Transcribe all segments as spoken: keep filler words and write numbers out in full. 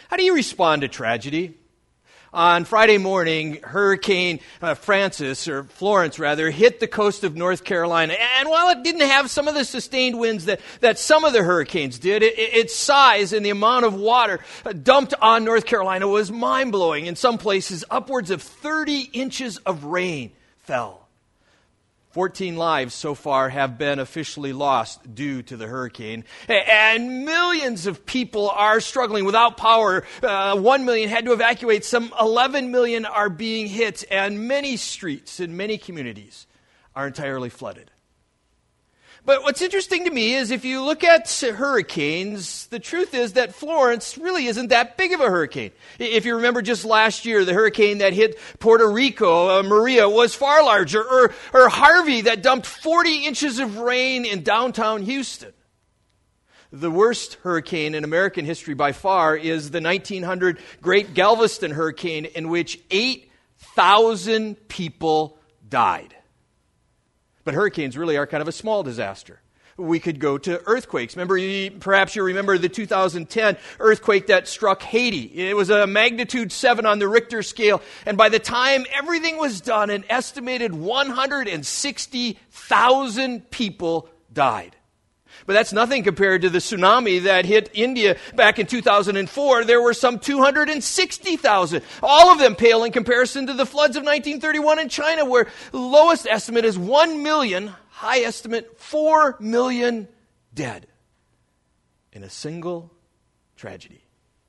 How do you respond to tragedy? On Friday morning, Hurricane uh, Francis, or Florence rather, hit the coast of North Carolina. And while it didn't have some of the sustained winds that, that some of the hurricanes did, it, its size and the amount of water dumped on North Carolina was mind-blowing. In some places, upwards of thirty inches of rain fell. fourteen lives so far have been officially lost due to the hurricane. And millions of people are struggling without power. Uh, one million had to evacuate. Some eleven million are being hit. And many streets in many communities are entirely flooded. But what's interesting to me is if you look at hurricanes, the truth is that Florence really isn't that big of a hurricane. If you remember just last year, the hurricane that hit Puerto Rico, uh, Maria, was far larger. Or, or Harvey that dumped forty inches of rain in downtown Houston. The worst hurricane in American history by far is the nineteen hundred Great Galveston Hurricane, in which eight thousand people died. But hurricanes really are kind of a small disaster. We could go to earthquakes. Remember, perhaps you remember the two thousand ten earthquake that struck Haiti. It was a magnitude seven on the Richter scale. And by the time everything was done, an estimated one hundred sixty thousand people died. But that's nothing compared to the tsunami that hit India back in two thousand four. There were some two hundred sixty thousand. All of them pale in comparison to the floods of nineteen thirty-one in China, where the lowest estimate is one million, high estimate four million dead in a single tragedy.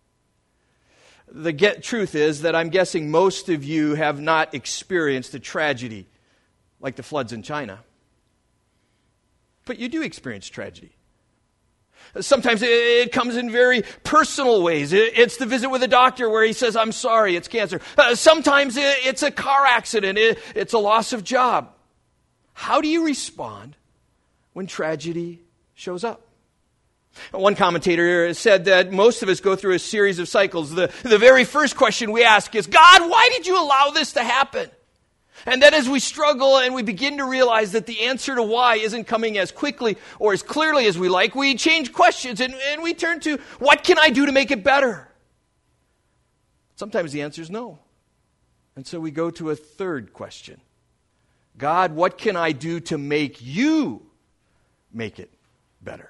The get, truth is that I'm guessing most of you have not experienced a tragedy like the floods in China. But you do experience tragedy. Sometimes it comes in very personal ways. It's the visit with a doctor where he says, I'm sorry, it's cancer. Sometimes it's a car accident. It's a loss of job. How do you respond when tragedy shows up? One commentator said that most of us go through a series of cycles. The, the very first question we ask is, God, why did you allow this to happen? And then as we struggle and we begin to realize that the answer to why isn't coming as quickly or as clearly as we like, we change questions and, and we turn to, what can I do to make it better? Sometimes the answer is no. And so we go to a third question. God, what can I do to make you make it better?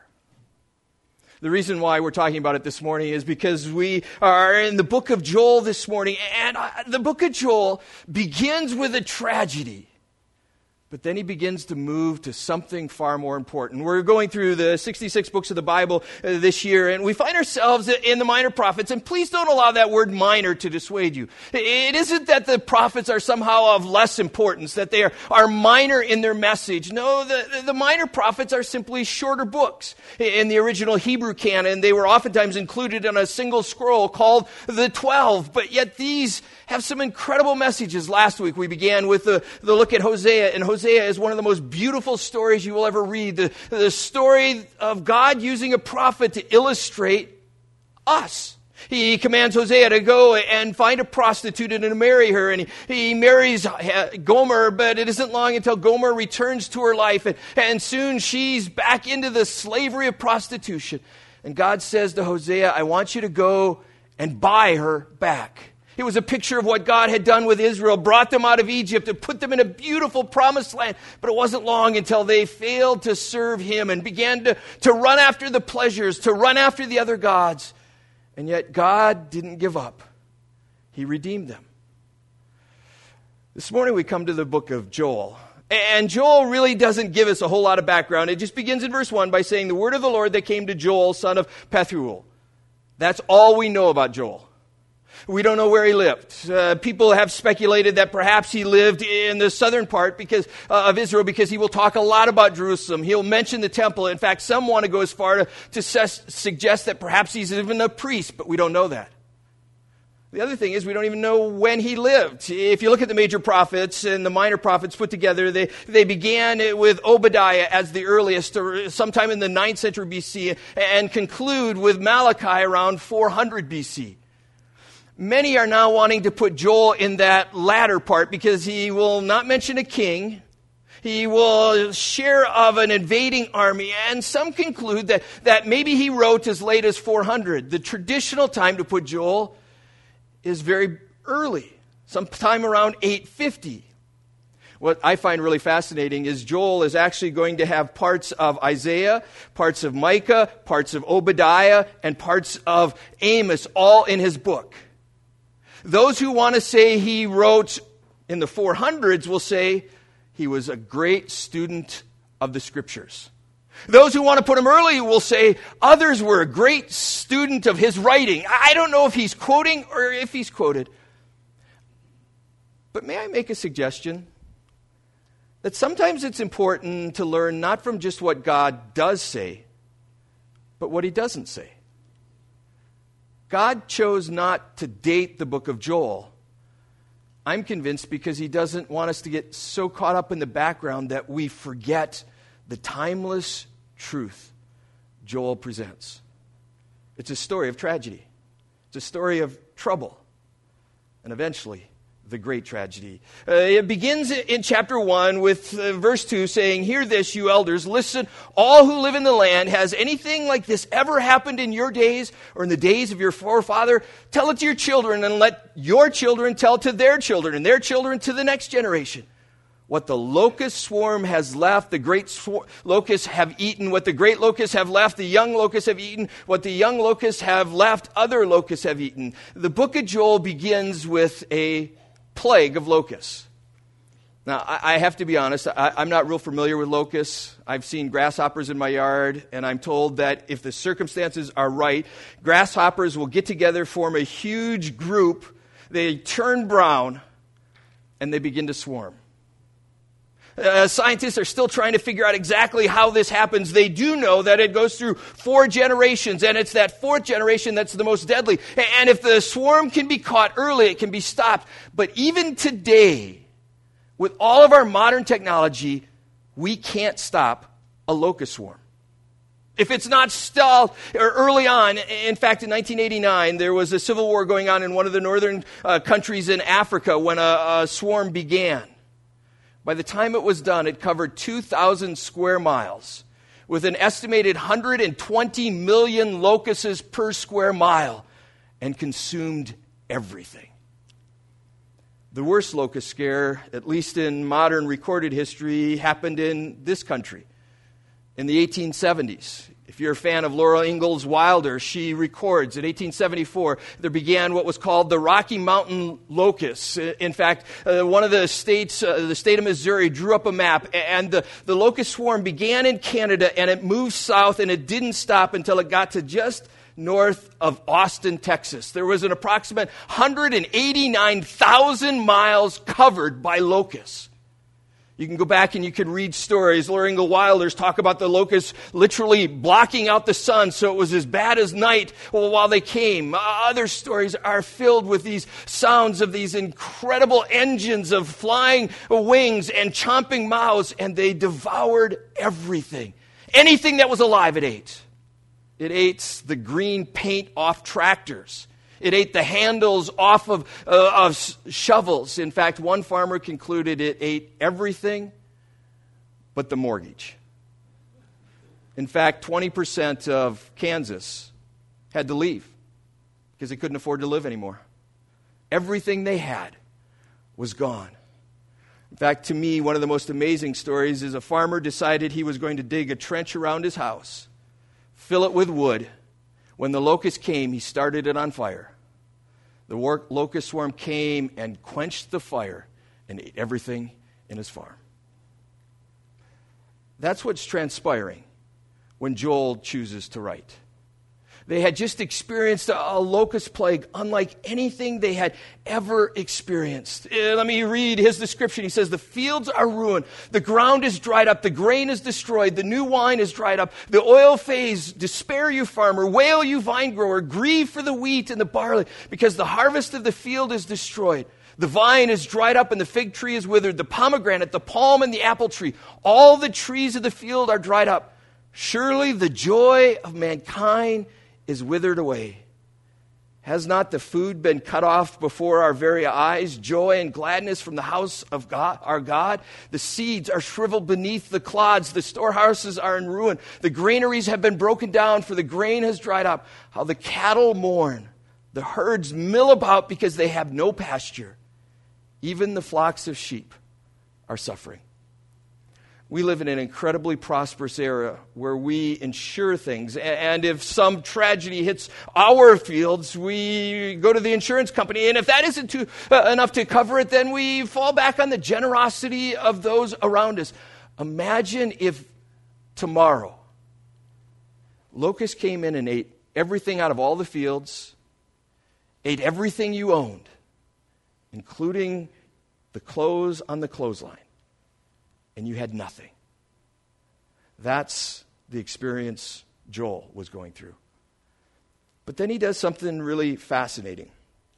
The reason why we're talking about it this morning is because we are in the book of Joel this morning, and the book of Joel begins with a tragedy. But then he begins to move to something far more important. We're going through the sixty-six books of the Bible uh, this year, and we find ourselves in the minor prophets. And please don't allow that word minor to dissuade you. It isn't that the prophets are somehow of less importance, that they are, are minor in their message. No, the, the minor prophets are simply shorter books. In the original Hebrew canon, they were oftentimes included in a single scroll called the Twelve. But yet these have some incredible messages. Last week we began with the, the look at Hosea, and Hosea Hosea is one of the most beautiful stories you will ever read. The, the story of God using a prophet to illustrate us. He commands Hosea to go and find a prostitute and to marry her. And he, he marries Gomer, but it isn't long until Gomer returns to her life. And, and soon she's back into the slavery of prostitution. And God says to Hosea, I want you to go and buy her back. It was a picture of what God had done with Israel, brought them out of Egypt and put them in a beautiful promised land. But it wasn't long until they failed to serve him and began to, to run after the pleasures, to run after the other gods. And yet God didn't give up. He redeemed them. This morning we come to the book of Joel. And Joel really doesn't give us a whole lot of background. It just begins in verse one by saying, the word of the Lord that came to Joel, son of Pethuel. That's all we know about Joel. We don't know where he lived. Uh, people have speculated that perhaps he lived in the southern part because uh, of Israel because he will talk a lot about Jerusalem. He'll mention the temple. In fact, some want to go as far to, to ses- suggest that perhaps he's even a priest, but we don't know that. The other thing is we don't even know when he lived. If you look at the major prophets and the minor prophets put together, they, they began with Obadiah as the earliest, sometime in the ninth century B C, and conclude with Malachi around four hundred B C. Many are now wanting to put Joel in that latter part because he will not mention a king. He will share of an invading army, and some conclude that, that maybe he wrote as late as four hundred. The traditional time to put Joel is very early, sometime around eight fifty. What I find really fascinating is Joel is actually going to have parts of Isaiah, parts of Micah, parts of Obadiah, and parts of Amos all in his book. Those who want to say he wrote in the four hundreds will say he was a great student of the Scriptures. Those who want to put him early will say others were a great student of his writing. I don't know if he's quoting or if he's quoted. But may I make a suggestion? That sometimes it's important to learn not from just what God does say, but what he doesn't say. God chose not to date the book of Joel. I'm convinced because he doesn't want us to get so caught up in the background that we forget the timeless truth Joel presents. It's a story of tragedy. It's a story of trouble. And eventually, the great tragedy. Uh, it begins in chapter one with uh, verse two saying, "Hear this, you elders, listen, all who live in the land. Has anything like this ever happened in your days or in the days of your forefather? Tell it to your children and let your children tell to their children and their children to the next generation. What the locust swarm has left, the great swar- locusts have eaten. What the great locusts have left, the young locusts have eaten. What the young locusts have left, other locusts have eaten." The book of Joel begins with a plague of locusts. Now, I, I have to be honest, I, I'm not real familiar with locusts. I've seen grasshoppers in my yard, and I'm told that if the circumstances are right, grasshoppers will get together, form a huge group, they turn brown, and they begin to swarm. Uh, scientists are still trying to figure out exactly how this happens. They do know that it goes through four generations, and it's that fourth generation that's the most deadly. And if the swarm can be caught early, it can be stopped. But even today, with all of our modern technology, we can't stop a locust swarm. If it's not stalled or early on, in fact, in nineteen eighty-nine, there was a civil war going on in one of the northern uh, countries in Africa when a, a swarm began. By the time it was done, it covered two thousand square miles with an estimated one hundred twenty million locusts per square mile and consumed everything. The worst locust scare, at least in modern recorded history, happened in this country in the eighteen seventies. If you're a fan of Laura Ingalls Wilder, she records in eighteen seventy-four, there began what was called the Rocky Mountain locusts. In fact, uh, one of the states, uh, the state of Missouri, drew up a map, and the, the locust swarm began in Canada, and it moved south, and it didn't stop until it got to just north of Austin, Texas. There was an approximate one hundred eighty-nine thousand miles covered by locusts. You can go back and you can read stories. Laura Ingalls Wilder's talk about the locusts literally blocking out the sun so it was as bad as night while they came. Other stories are filled with these sounds of these incredible engines of flying wings and chomping mouths, and they devoured everything. Anything that was alive it ate. It ate the green paint off tractors. It ate the handles off of, uh, of shovels. In fact, one farmer concluded it ate everything but the mortgage. In fact, twenty percent of Kansas had to leave because they couldn't afford to live anymore. Everything they had was gone. In fact, to me, one of the most amazing stories is a farmer decided he was going to dig a trench around his house, fill it with wood. When the locust came, he started it on fire. The locust swarm came and quenched the fire and ate everything in his farm. That's what's transpiring when Joel chooses to write. They had just experienced a locust plague unlike anything they had ever experienced. Uh, let me read his description. He says, "The fields are ruined. The ground is dried up. The grain is destroyed. The new wine is dried up. The oil fades. Despair, you farmer. Wail, you vine grower. Grieve for the wheat and the barley, because the harvest of the field is destroyed. The vine is dried up and the fig tree is withered. The pomegranate, the palm, and the apple tree. All the trees of the field are dried up. Surely the joy of mankind is withered away. Has not the food been cut off before our very eyes? Joy and gladness from the house of God, our God. The seeds are shriveled beneath the clods. The storehouses are in ruin. The granaries have been broken down, for the grain has dried up. How the cattle mourn. The herds mill about because they have no pasture. Even the flocks of sheep are suffering. We live in an incredibly prosperous era where we insure things. And if some tragedy hits our fields, we go to the insurance company. And if that isn't too, uh, enough to cover it, then we fall back on the generosity of those around us. Imagine if tomorrow locusts came in and ate everything out of all the fields, ate everything you owned, including the clothes on the clothesline. And you had nothing. That's the experience Joel was going through. But then he does something really fascinating.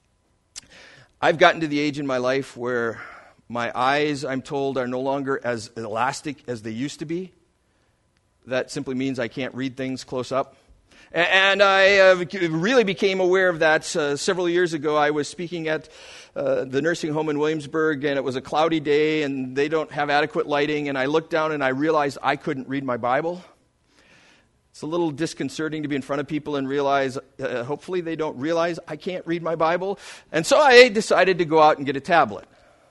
I've gotten to the age in my life where my eyes, I'm told, are no longer as elastic as they used to be. That simply means I can't read things close up. And I uh, really became aware of that uh, several years ago. I was speaking at uh, the nursing home in Williamsburg, and it was a cloudy day, and they don't have adequate lighting. And I looked down, and I realized I couldn't read my Bible. It's a little disconcerting to be in front of people and realize, uh, hopefully they don't realize I can't read my Bible. And so I decided to go out and get a tablet.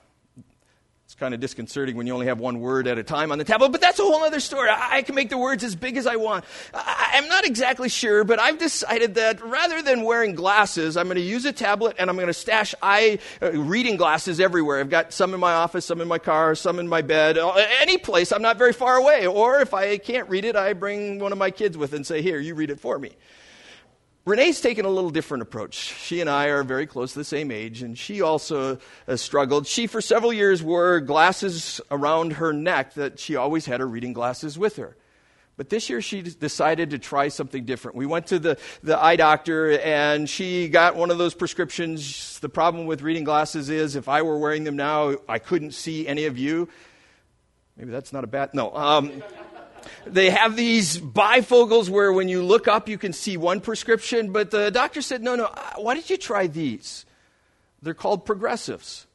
It's kind of disconcerting when you only have one word at a time on the tablet, but that's a whole other story. I, I can make the words as big as I want. I, I'm not exactly sure, but I've decided that rather than wearing glasses, I'm going to use a tablet and I'm going to stash eye uh, reading glasses everywhere. I've got some in my office, some in my car, some in my bed, any place. I'm not very far away. Or if I can't read it, I bring one of my kids with and say, here, you read it for me. Renee's taken a little different approach. She and I are very close to the same age, and she also uh, struggled. She, for several years, wore glasses around her neck that she always had her reading glasses with her. But this year, she decided to try something different. We went to the, the eye doctor, and she got one of those prescriptions. The problem with reading glasses is if I were wearing them now, I couldn't see any of you. Maybe that's not a bad... No. Um, They have these bifocals where when you look up, you can see one prescription. But the doctor said, no, no, why did you try these? They're called progressives.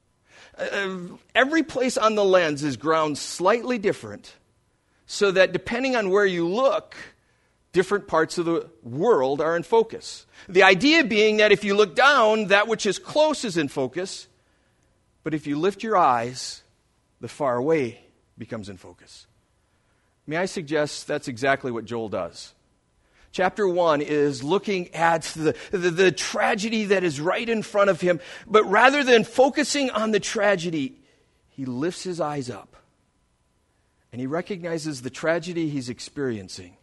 Uh, every place on the lens is ground slightly different so that depending on where you look, different parts of the world are in focus. The idea being that if you look down, that which is close is in focus. But if you lift your eyes, the far away becomes in focus. May I suggest that's exactly what Joel does. Chapter one is looking at the, the, the tragedy that is right in front of him, but rather than focusing on the tragedy, he lifts his eyes up and he recognizes the tragedy he's experiencing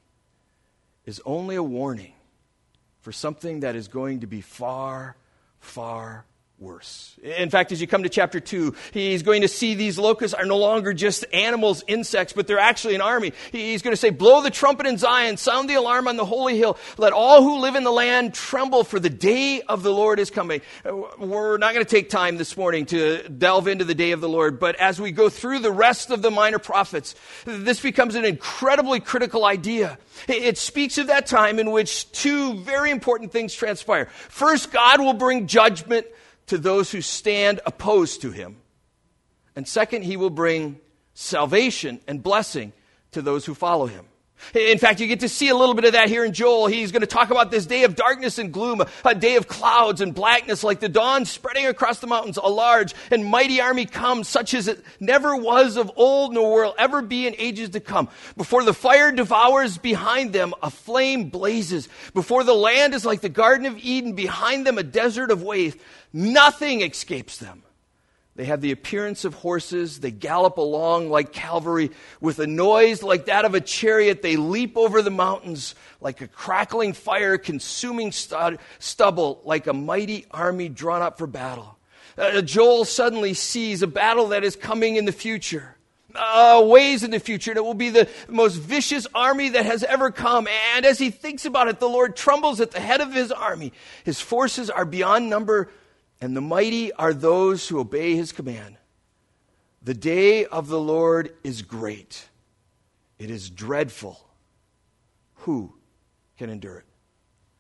is only a warning for something that is going to be far, far worse. In fact, as you come to chapter two, he's going to see these locusts are no longer just animals, insects, but they're actually an army. He's going to say, blow the trumpet in Zion, sound the alarm on the holy hill. Let all who live in the land tremble, for the day of the Lord is coming. We're not going to take time this morning to delve into the day of the Lord, but as we go through the rest of the minor prophets, this becomes an incredibly critical idea. It speaks of that time in which two very important things transpire. First, God will bring judgment to those who stand opposed to him. And second, he will bring salvation and blessing to those who follow him. In fact, you get to see a little bit of that here in Joel. He's going to talk about this day of darkness and gloom, a day of clouds and blackness like the dawn spreading across the mountains. A large and mighty army comes, such as it never was of old, nor will ever be in ages to come. Before the fire devours behind them, a flame blazes. Before the land is like the Garden of Eden, behind them a desert of waste. Nothing escapes them. They have the appearance of horses. They gallop along like cavalry. With a noise like that of a chariot, they leap over the mountains like a crackling fire, consuming stu- stubble, like a mighty army drawn up for battle. Uh, Joel suddenly sees a battle that is coming in the future. Uh, ways in the future, and it will be the most vicious army that has ever come. And as he thinks about it, the Lord trembles at the head of his army. His forces are beyond number, and the mighty are those who obey his command. The day of the Lord is great. It is dreadful. Who can endure it?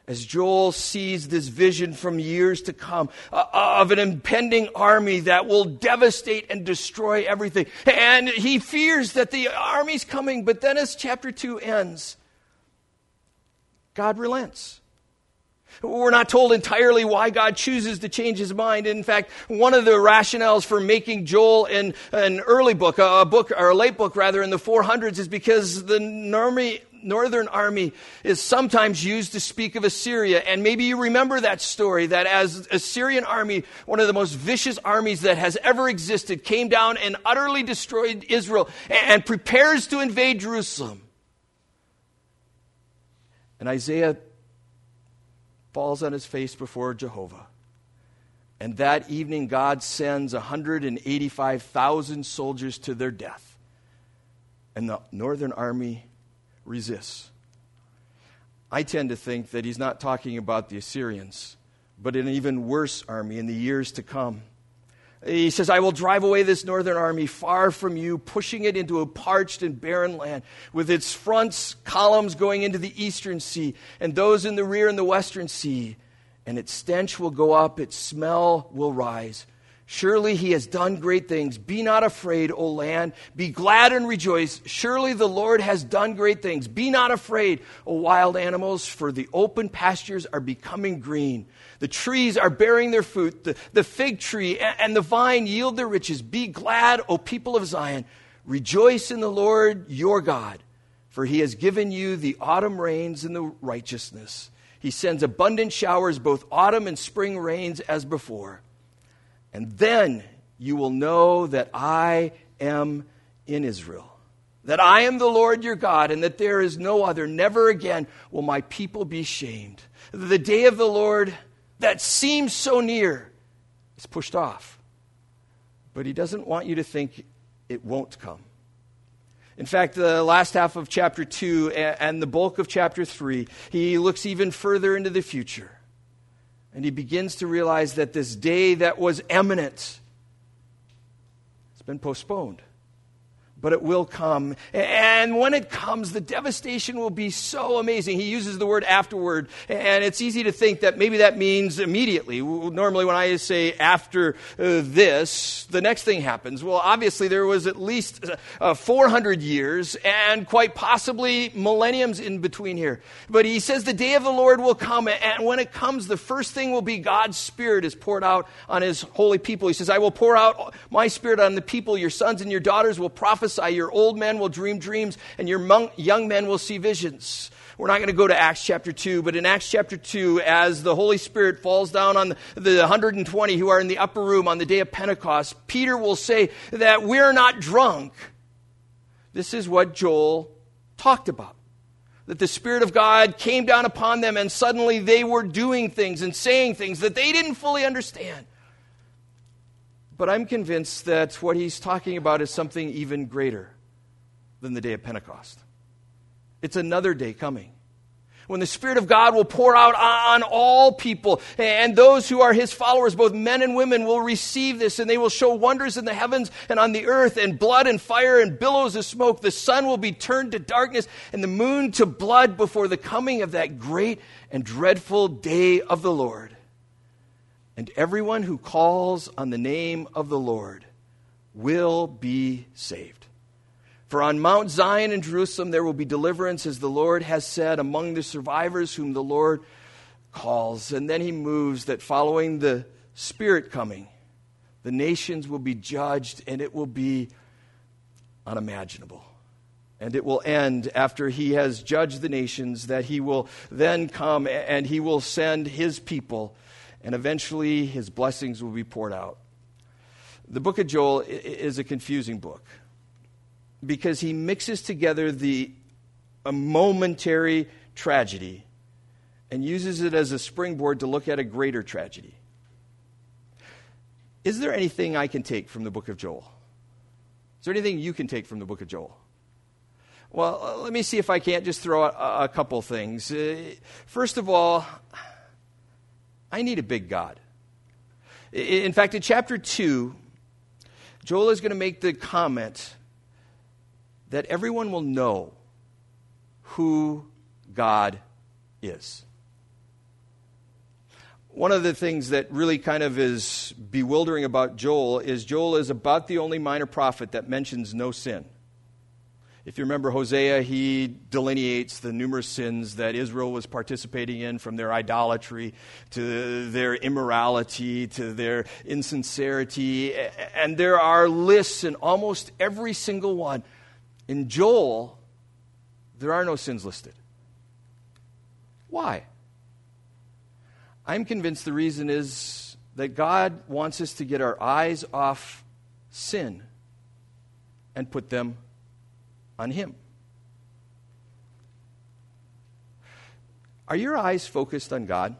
as Joel sees this vision from years to come uh, of an impending army that will devastate and destroy everything. And he fears that the army's coming, but then as chapter two ends, God relents. We're not told entirely why God chooses to change his mind. In fact, one of the rationales for making Joel an, an early book, a book or a late book rather, in the four hundreds is because the army, northern army is sometimes used to speak of Assyria. And maybe you remember that story, that as Assyrian army, one of the most vicious armies that has ever existed, came down and utterly destroyed Israel and prepares to invade Jerusalem. And Isaiah falls on his face before Jehovah. And that evening, God sends one hundred eighty-five thousand soldiers to their death. And the northern army resists. I tend to think that he's not talking about the Assyrians, but an even worse army in the years to come. He says, I will drive away this northern army far from you, pushing it into a parched and barren land, with its fronts columns going into the eastern sea, and those in the rear in the western sea. And its stench will go up, its smell will rise. Surely he has done great things. Be not afraid, O land. Be glad and rejoice. Surely the Lord has done great things. Be not afraid, O wild animals, for the open pastures are becoming green. The trees are bearing their fruit. The, the fig tree and the vine yield their riches. Be glad, O people of Zion. Rejoice in the Lord your God, for he has given you the autumn rains and the righteousness. He sends abundant showers, both autumn and spring rains as before. And then you will know that I am in Israel, that I am the Lord your God, and that there is no other. Never again will my people be shamed. The day of the Lord that seems so near is pushed off. But he doesn't want you to think it won't come. In fact, the last half of chapter two and the bulk of chapter three, he looks even further into the future. And he begins to realize that this day that was imminent has been postponed. But it will come. And when it comes, the devastation will be so amazing. He uses the word afterward. And it's easy to think that maybe that means immediately. Normally when I say after uh, this, the next thing happens. Well, obviously there was at least uh, four hundred years and quite possibly millenniums in between here. But he says the day of the Lord will come. And when it comes, the first thing will be God's Spirit is poured out on his holy people. He says, I will pour out my Spirit on the people. Your sons and your daughters will prophesy. Your old men will dream dreams, and your young men will see visions. We're not going to go to Acts chapter two, but in Acts chapter two, as the Holy Spirit falls down on the one hundred twenty who are in the upper room on the day of Pentecost, Peter will say that we're not drunk. This is what Joel talked about. That the Spirit of God came down upon them, and suddenly they were doing things and saying things that they didn't fully understand. But I'm convinced that what he's talking about is something even greater than the day of Pentecost. It's another day coming when the Spirit of God will pour out on all people, and those who are his followers, both men and women, will receive this, and they will show wonders in the heavens and on the earth, and blood and fire and billows of smoke. The sun will be turned to darkness and the moon to blood before the coming of that great and dreadful day of the Lord. And everyone who calls on the name of the Lord will be saved. For on Mount Zion in Jerusalem there will be deliverance, as the Lord has said, among the survivors whom the Lord calls. And then he moves that following the Spirit coming, the nations will be judged, and it will be unimaginable. And it will end after he has judged the nations, that he will then come and he will send his people, and eventually his blessings will be poured out. The book of Joel is a confusing book because he mixes together the a momentary tragedy and uses it as a springboard to look at a greater tragedy. Is there anything I can take from the book of Joel? Is there anything you can take from the book of Joel? Well, let me see if I can't just throw out a couple things. First of all, I need a big God. In fact, in chapter two, Joel is going to make the comment that everyone will know who God is. One of the things that really kind of is bewildering about Joel is Joel is about the only minor prophet that mentions no sin. If you remember Hosea, he delineates the numerous sins that Israel was participating in, from their idolatry to their immorality to their insincerity. And there are lists in almost every single one. In Joel, there are no sins listed. Why? I'm convinced the reason is that God wants us to get our eyes off sin and put them on Him. Are your eyes focused on God?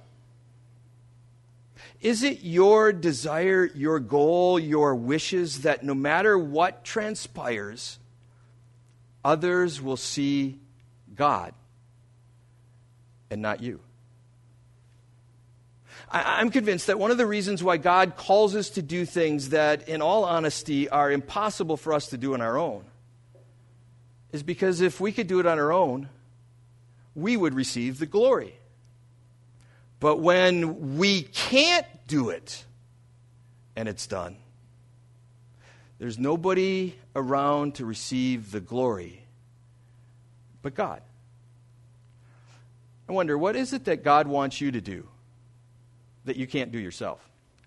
Is it your desire, your goal, your wishes that no matter what transpires, others will see God and not you? I'm convinced that one of the reasons why God calls us to do things that, in all honesty, are impossible for us to do on our own is because if we could do it on our own, we would receive the glory. But when we can't do it, and it's done, there's nobody around to receive the glory but God. I wonder, what is it that God wants you to do that you can't do yourself?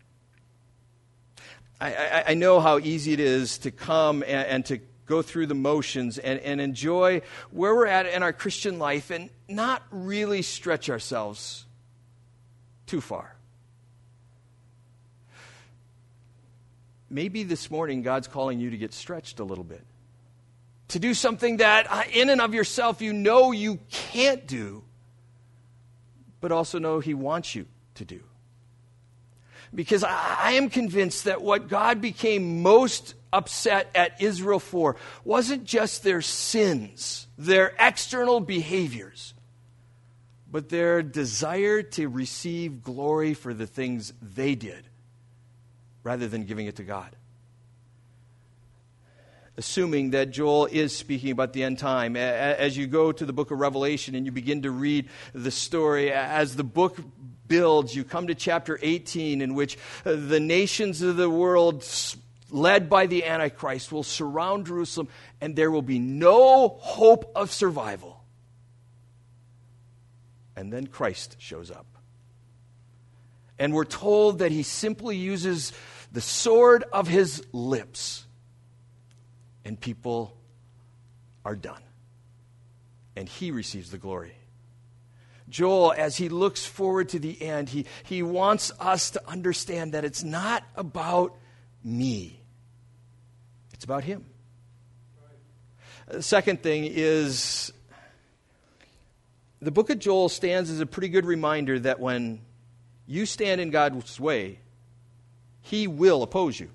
I, I, I know how easy it is to come and, and to go through the motions and, and enjoy where we're at in our Christian life and not really stretch ourselves too far. Maybe this morning God's calling you to get stretched a little bit. To do something that in and of yourself you know you can't do, but also know He wants you to do. Because I am convinced that what God became most upset at Israel for wasn't just their sins, their external behaviors, but their desire to receive glory for the things they did rather than giving it to God. Assuming that Joel is speaking about the end time, as you go to the book of Revelation and you begin to read the story, as the book builds, you come to chapter eighteen, in which the nations of the world, led by the Antichrist, will surround Jerusalem, and there will be no hope of survival. And then Christ shows up. And we're told that He simply uses the sword of His lips, and people are done. And He receives the glory. Joel, as he looks forward to the end, he, he wants us to understand that it's not about me. It's about Him. The second thing is, the book of Joel stands as a pretty good reminder that when you stand in God's way, He will oppose you.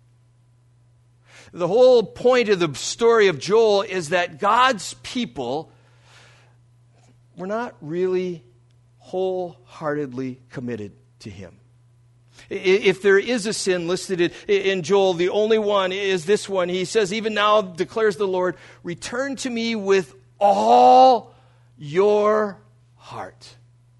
The whole point of the story of Joel is that God's people were not really wholeheartedly committed to Him. If there is a sin listed in Joel, the only one is this one. He says, "Even now, declares the Lord, return to me with all your heart."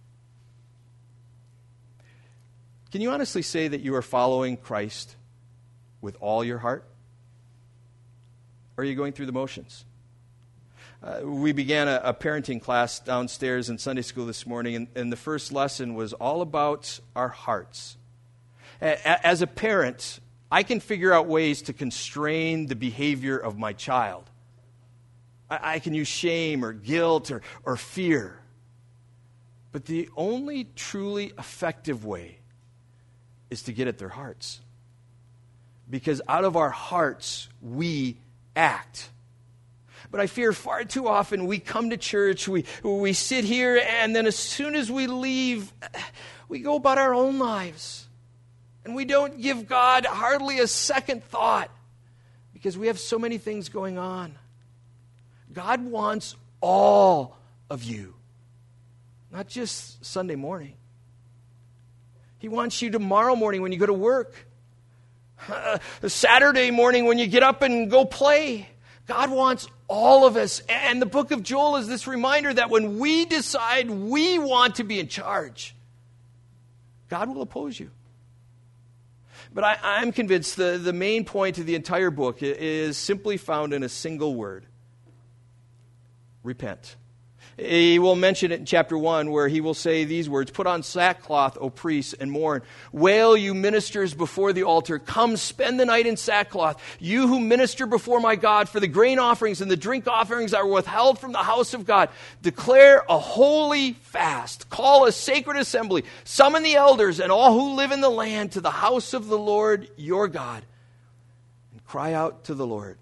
Can you honestly say that you are following Christ with all your heart? Or are you going through the motions? Uh, we began a, a parenting class downstairs in Sunday school this morning, and, and the first lesson was all about our hearts. A, as a parent, I can figure out ways to constrain the behavior of my child. I, I can use shame or guilt or, or fear. But the only truly effective way is to get at their hearts. Because out of our hearts, we act. But I fear far too often we come to church, we, we sit here, and then as soon as we leave, we go about our own lives. And we don't give God hardly a second thought because we have so many things going on. God wants all of you, not just Sunday morning. He wants you tomorrow morning when you go to work, uh, Saturday morning when you get up and go play. God wants all of us. And the book of Joel is this reminder that when we decide we want to be in charge, God will oppose you. But I, I'm convinced the, the main point of the entire book is simply found in a single word: repent. He will mention it in chapter one, where he will say these words: "Put on sackcloth, O priests, and mourn. Wail, you ministers before the altar. Come, spend the night in sackcloth. You who minister before my God, for the grain offerings and the drink offerings are withheld from the house of God. Declare a holy fast. Call a sacred assembly. Summon the elders and all who live in the land to the house of the Lord your God. And cry out to the Lord."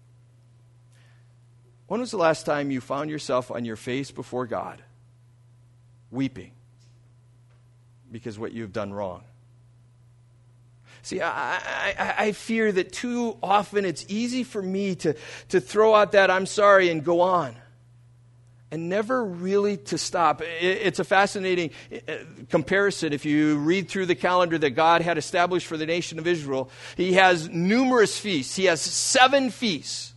When was the last time you found yourself on your face before God, weeping because what you've done wrong? See, I, I, I fear that too often it's easy for me to, to throw out that "I'm sorry" and go on, and never really to stop. It's a fascinating comparison. If you read through the calendar that God had established for the nation of Israel, He has numerous feasts. He has seven feasts.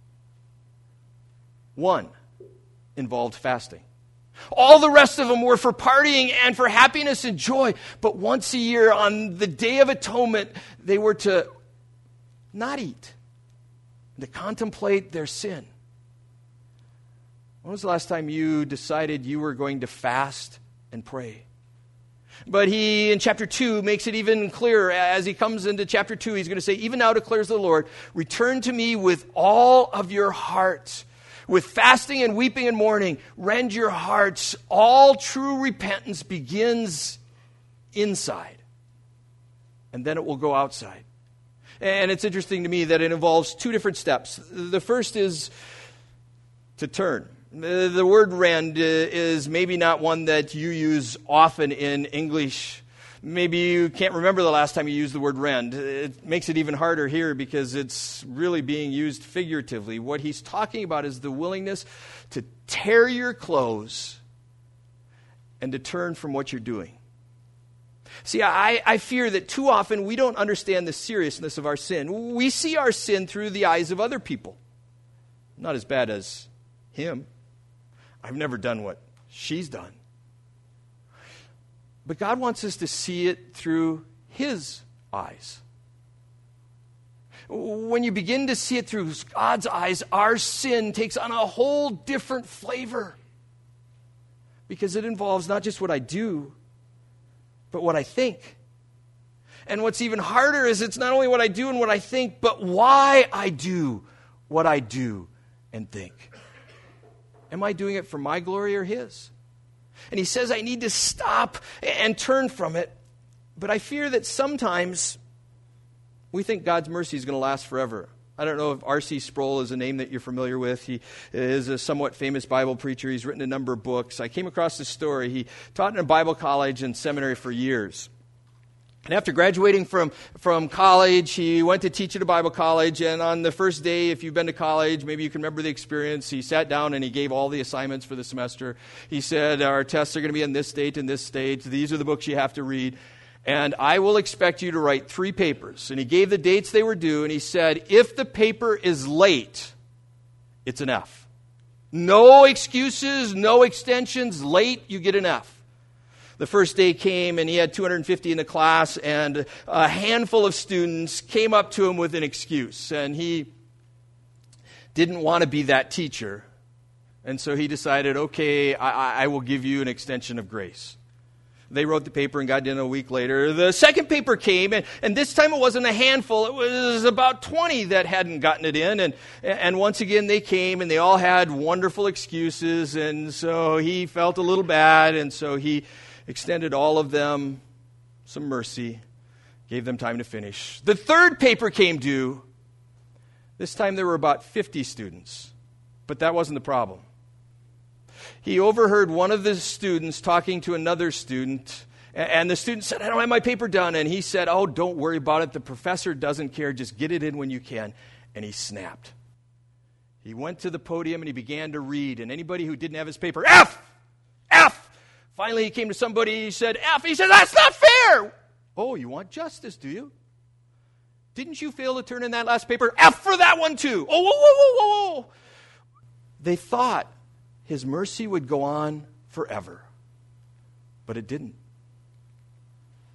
One involved fasting. All the rest of them were for partying and for happiness and joy. But once a year, on the Day of Atonement, they were to not eat, to contemplate their sin. When was the last time you decided you were going to fast and pray? But he, in chapter two, makes it even clearer. As he comes into chapter two, he's going to say, "Even now declares the Lord, return to me with all of your heart. With fasting and weeping and mourning, rend your hearts. All true repentance begins inside, and then it will go outside." And it's interesting to me that it involves two different steps. The first is to turn. The word "rend" is maybe not one that you use often in English. Maybe you can't remember the last time you used the word "rend." It makes it even harder here because it's really being used figuratively. What he's talking about is the willingness to tear your clothes and to turn from what you're doing. See, I, I fear that too often we don't understand the seriousness of our sin. We see our sin through the eyes of other people. Not as bad as him. I've never done what she's done. But God wants us to see it through His eyes. When you begin to see it through God's eyes, our sin takes on a whole different flavor. Because it involves not just what I do, but what I think. And what's even harder is it's not only what I do and what I think, but why I do what I do and think. Am I doing it for my glory or His? And he says I need to stop and turn from it. But I fear that sometimes we think God's mercy is going to last forever. I don't know if R C Sproul is a name that you're familiar with. He is a somewhat famous Bible preacher. He's written a number of books. I came across this story. He taught in a Bible college and seminary for years. And after graduating from, from college, he went to teach at a Bible college. And on the first day, if you've been to college, maybe you can remember the experience, he sat down and he gave all the assignments for the semester. He said, "Our tests are going to be in this state and this state. These are the books you have to read. And I will expect you to write three papers." And he gave the dates they were due. And he said, "If the paper is late, it's an F. No excuses, no extensions. Late, you get an F." The first day came, and he had two hundred fifty in the class, and a handful of students came up to him with an excuse. And he didn't want to be that teacher. And so he decided, okay, I, I will give you an extension of grace. They wrote the paper and got in a week later. The second paper came, and, and this time it wasn't a handful. It was about twenty that hadn't gotten it in. And, and once again, they came, and they all had wonderful excuses. And so he felt a little bad, and so he extended all of them some mercy, gave them time to finish. The third paper came due. This time there were about fifty students, but that wasn't the problem. He overheard one of the students talking to another student, and the student said, "I don't have my paper done." And he said, "Oh, don't worry about it. The professor doesn't care. Just get it in when you can." And he snapped. He went to the podium and he began to read, and anybody who didn't have his paper, F! F! Finally, he came to somebody, he said, F. He said, "That's not fair." "Oh, you want justice, do you? Didn't you fail to turn in that last paper? F for that one, too." Oh, whoa, whoa, whoa, whoa, whoa. They thought his mercy would go on forever, but it didn't.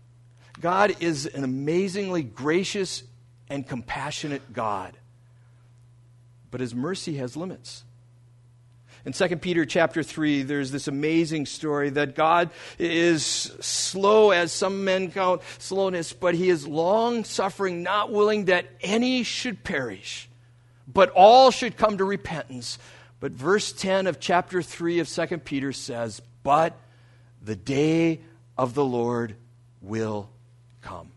God is an amazingly gracious and compassionate God, but his mercy has limits. In Second Peter chapter three, there's this amazing story that God is slow, as some men count slowness, but he is long-suffering, not willing that any should perish, but all should come to repentance. But verse ten of chapter three of Second Peter says, but the day of the Lord will come.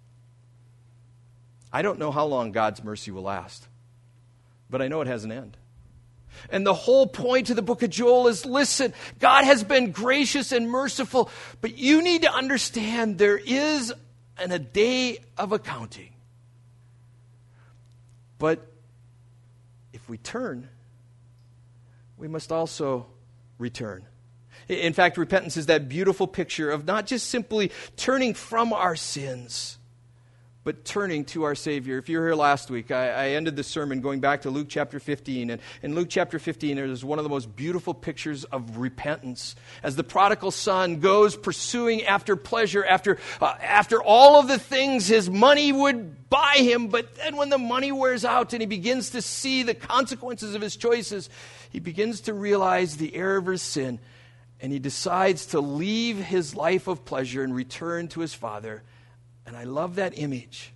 I don't know how long God's mercy will last, but I know it has an end. And the whole point of the book of Joel is, listen, God has been gracious and merciful, but you need to understand there is an, a day of accounting. But if we turn, we must also return. In fact, repentance is that beautiful picture of not just simply turning from our sins, but turning to our Savior. If you were here last week, I, I ended the sermon going back to Luke chapter fifteen. And in Luke chapter fifteen, there's one of the most beautiful pictures of repentance. As the prodigal son goes pursuing after pleasure, after, uh, after all of the things his money would buy him, but then when the money wears out and he begins to see the consequences of his choices, he begins to realize the error of his sin, and he decides to leave his life of pleasure and return to his father. And I love that image.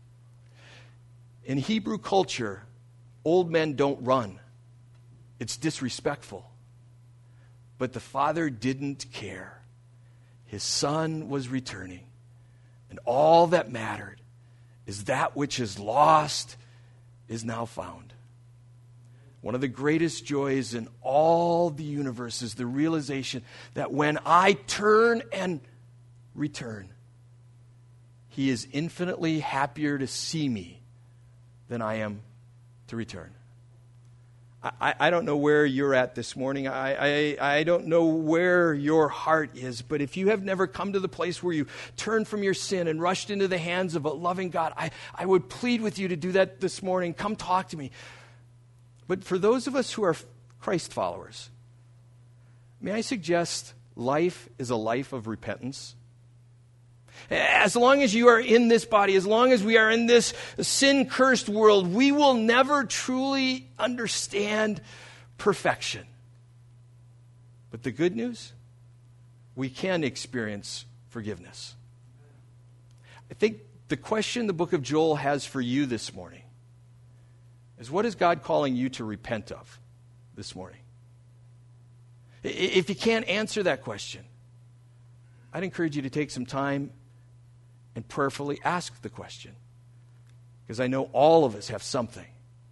In Hebrew culture, old men don't run. It's disrespectful. But the father didn't care. His son was returning. And all that mattered is that which is lost is now found. One of the greatest joys in all the universe is the realization that when I turn and return, he is infinitely happier to see me than I am to return. I, I don't know where you're at this morning. I, I, I don't know where your heart is. But if you have never come to the place where you turned from your sin and rushed into the hands of a loving God, I, I would plead with you to do that this morning. Come talk to me. But for those of us who are Christ followers, may I suggest life is a life of repentance? As long as you are in this body, as long as we are in this sin-cursed world, we will never truly understand perfection. But the good news, we can experience forgiveness. I think the question the book of Joel has for you this morning is, what is God calling you to repent of this morning? If you can't answer that question, I'd encourage you to take some time and prayerfully ask the question, because I know all of us have something.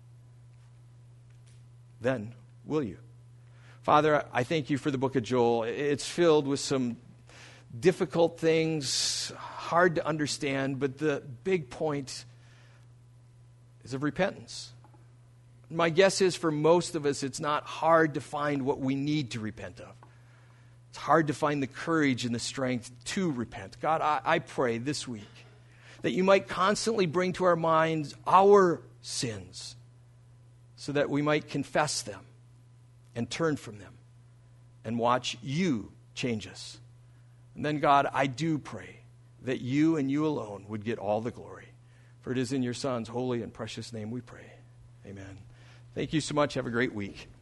Then, will you? Father, I thank you for the book of Joel. It's filled with some difficult things, hard to understand, but the big point is of repentance. My guess is for most of us, it's not hard to find what we need to repent of. It's hard to find the courage and the strength to repent. God, I, I pray this week that you might constantly bring to our minds our sins so that we might confess them and turn from them and watch you change us. And then, God, I do pray that you and you alone would get all the glory. For it is in your Son's holy and precious name we pray. Amen. Thank you so much. Have a great week.